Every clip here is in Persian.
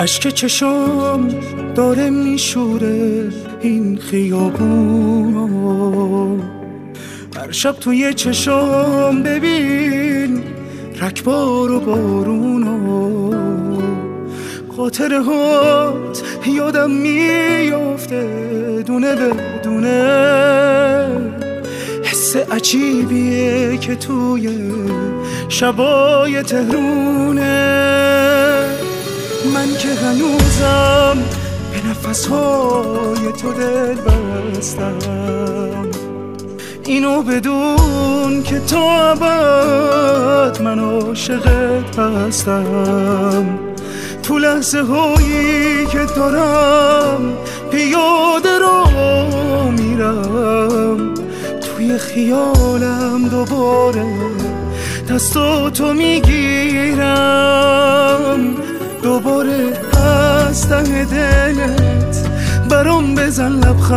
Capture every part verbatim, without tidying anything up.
اشک چشم داره میشوره این خیابون. هر شب توی چشم ببین رکبار و بارونو. خاطره هات یادم میافته دونه به دونه. حس عجیبیه که توی شبای تهرونه. من که هنوزم به نفسهای تو دل بستم. اینو بدون که تا ابد من عاشقت هستم. تو لحظه هایی که دارم پیاده رو میرم، توی خیالم دوباره دستاتو میگیرم. دوباره از ته دلت برام بزن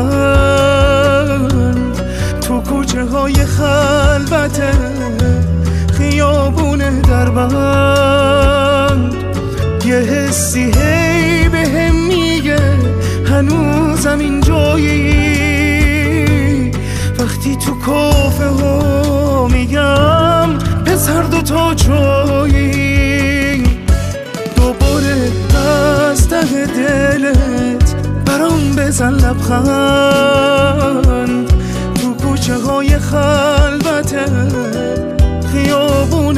لبخند. تو کوچه های خلوت خیابون دربند. یه حسی هی به هم میگه هنوزم اینجایی. وقتی تو کافه ها میگم پسر دوتا جایی. دوباره از ته دلت برام بزن لبخند. تو کوچه های خلوت خیابون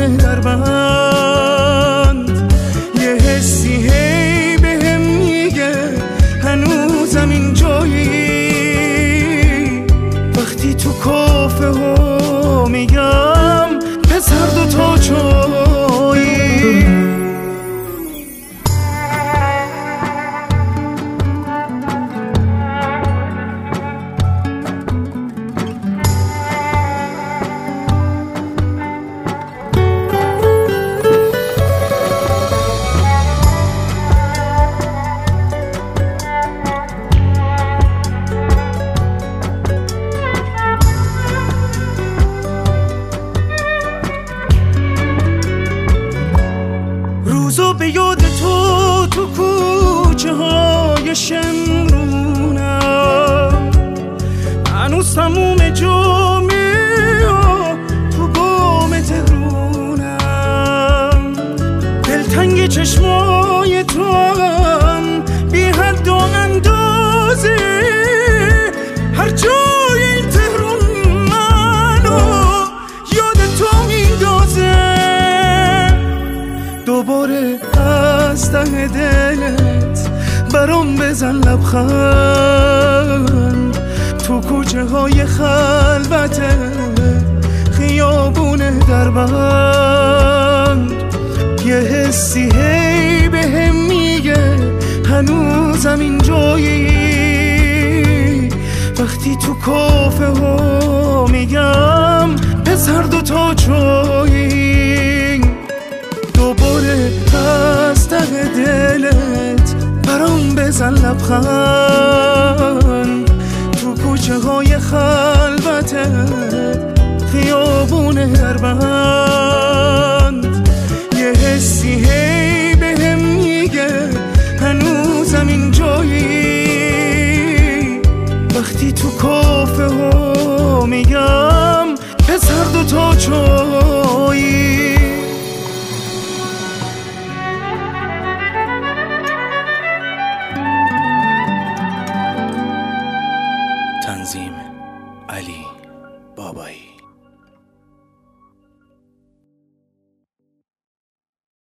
دربند. یه حسی هی به هم میگه هنوزم اینجایی. وقتی تو کافه ها میگم پسر دوتا جایی. روزو به یاد تو تو کوچه های شمرونم. هنوز تموم جامعه تو بام تهرونم. دلتنگ چشمای تو هم بی حد و اندازه. هر جای این تهرون منو یاد تو میندازه. دوباره از ته دلت برام بزن لبخند. تو کوچه های خلوت خیابون دربند. یه حسی هی به هم میگه هنوزم اینجایی. وقتی تو کافه ها میگم پسر دوتا جایی. دوباره از ته دلت برام بزن لبخند. تو کوچه های خلوت خیابون دربند. یه حسی هی به هم میگه هنوزم اینجایی. وقتی تو کافه ها میگم پسر دوتا جایی. تنظیم علی بابایی.